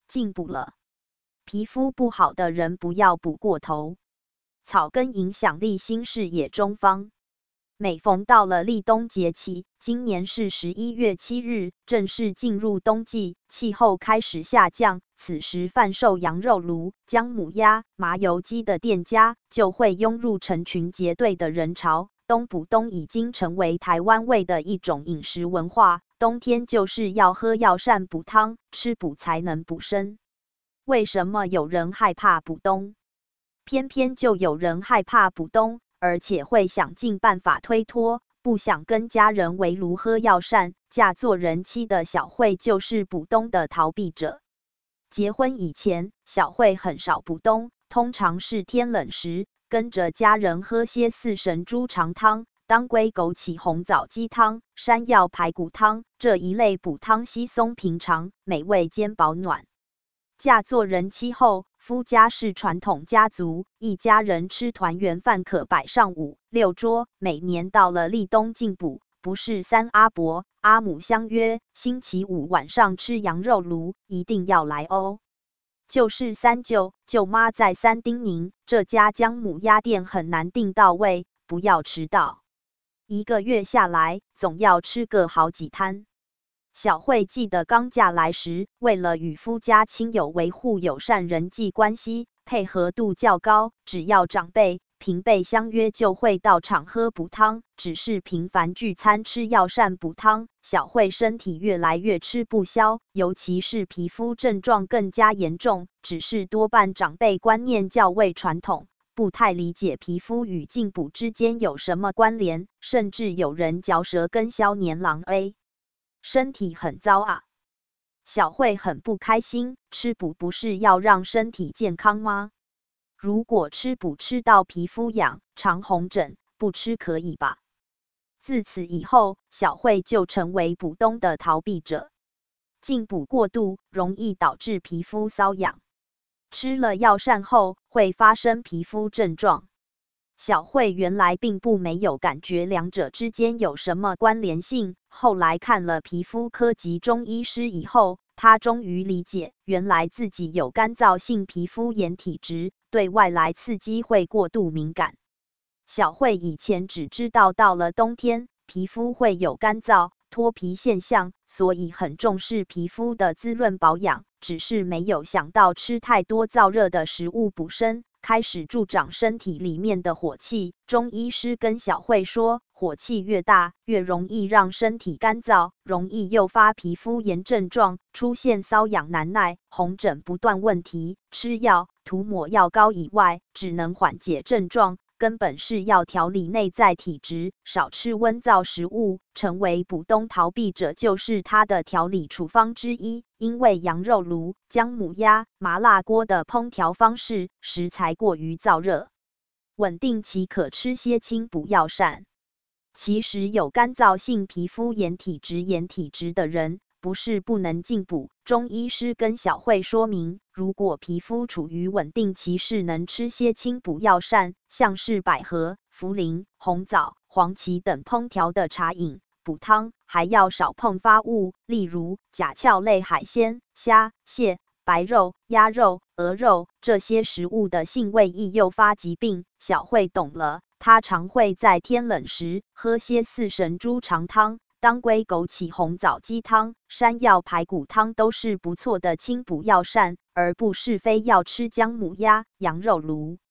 进补了。皮肤不好的人不要补过头。草根影响力新视野中方。每逢到了立冬节气，今年是11月7日，正式进入冬季，气候开始下降。此时贩售羊肉炉、姜母鸭、麻油鸡的店家就会涌入成群结队的人潮。冬补冬已经成为台湾味的一种饮食文化，冬天就是要喝药膳补汤，吃补才能补身。为什么有人害怕补冬？偏偏就有人害怕补冬，而且会想尽办法推脱，不想跟家人围炉喝药膳。嫁做人妻的小慧就是补冬的逃避者。结婚以前，小慧很少补冬，通常是天冷时，跟着家人喝些四神猪肠汤、当归枸杞红枣鸡汤、山药排骨汤这一类补汤稀松平常，美味兼保暖。嫁做人妻后，夫家是传统家族，一家人吃团圆饭可摆上5、6桌。每年到了立冬进补，不是三阿伯、阿母相约星期5晚上吃羊肉炉，一定要来哦。就是三舅、舅妈再三叮咛，这家姜母鸭店很难订到位，不要迟到。1个月下来，总要吃个好几摊。小慧记得刚嫁来时，为了与夫家亲友维护友善人际关系，配合度较高，只要长辈、平辈相约就会到场喝补汤。只是频繁聚餐吃药膳补汤，小慧身体越来越吃不消，尤其是皮肤症状更加严重。只是多半长辈观念较为传统，不太理解皮肤与进补之间有什么关联，甚至有人嚼舌根消年郎 A。身体很糟啊！小慧很不开心，吃补不是要让身体健康吗？如果吃补吃到皮肤痒、长红疹，不吃可以吧？自此以后，小慧就成为补冬的逃避者。进补过度，容易导致皮肤瘙痒，吃了药膳后会发生皮肤症状。小慧原来并不没有感觉两者之间有什么关联性，后来看了皮肤科及中医师以后，她终于理解，原来自己有干燥性皮肤炎体质，对外来刺激会过度敏感。小慧以前只知道到了冬天，皮肤会有干燥、脱皮现象，所以很重视皮肤的滋润保养，只是没有想到吃太多燥热的食物补身，开始助长身体里面的火气。中医师跟小慧说，火气越大，越容易让身体干燥，容易诱发皮肤炎症状，出现瘙痒难耐、红疹不断问题。吃药、涂抹药膏以外，只能缓解症状，根本是要调理内在体质，少吃温燥食物，成为补冬逃避者就是他的调理处方之一。因为羊肉炉、姜母鸭、麻辣锅的烹调方式，食材过于燥热，稳定期可吃些清补药膳。其实有干燥性皮肤炎体质的人，不是不能进补。中医师跟小慧说明，如果皮肤处于稳定期，是能吃些清补药膳，像是百合、茯苓、红枣、黄芪等烹调的茶饮。补汤还要少碰发物，例如甲壳类海鲜、虾、蟹、白肉、鸭肉、鹅肉，这些食物的性味易诱发疾病。小慧懂了，她常会在天冷时喝些四神猪肠汤、当归枸杞红枣鸡汤、山药排骨汤，都是不错的清补药膳，而不是非要吃姜母鸭、羊肉炉。